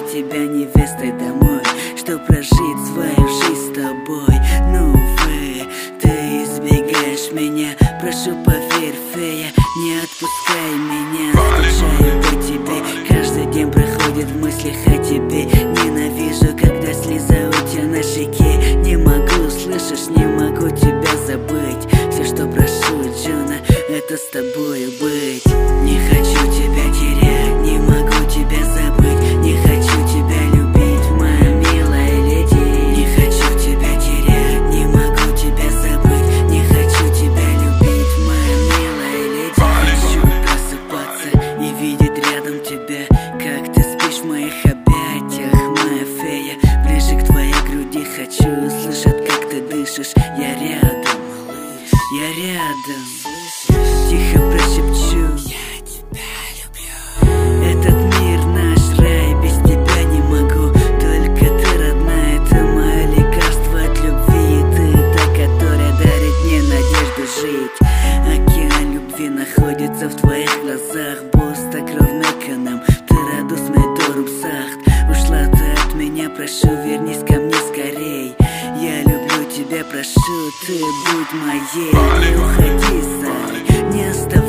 тебя невестой домой, чтоб прожить свою жизнь с тобой. Ну, увы, ты избегаешь меня. Прошу, поверь, фея, не отпускай меня. Скучаю по тебе, каждый день проходит в мыслях о тебе. Ненавижу, когда слеза у тебя на щеке. Не могу, слышишь, не могу тебя забыть. Все, что прошу, Джуна, это с тобою быть. Не хочу тебя терять, не могу тебя забыть. Не хочу тебя любить, моя милая леди. Не хочу тебя терять, не могу тебя забыть. Не хочу тебя любить, моя милая леди. Хочу просыпаться и видеть рядом тебя, как ты спишь в моих объятиях, моя фея. Ближе к твоей груди хочу услышать, как ты дышишь. Я рядом, малыш, я рядом. Тихо прошепчу: я тебя люблю. Этот мир наш рай, без тебя не могу. Только ты, родная, ты мое лекарство от любви. Ты та, которая дарит мне надежду жить. Океан любви находится в твоих глазах. Буста кровь меканом, ты радус медорум сахт. Ушла ты от меня, прошу, вернись ко мне скорей. Я люблю тебя, прошу, ты будь моей. Не уходи, Зай, не оставай.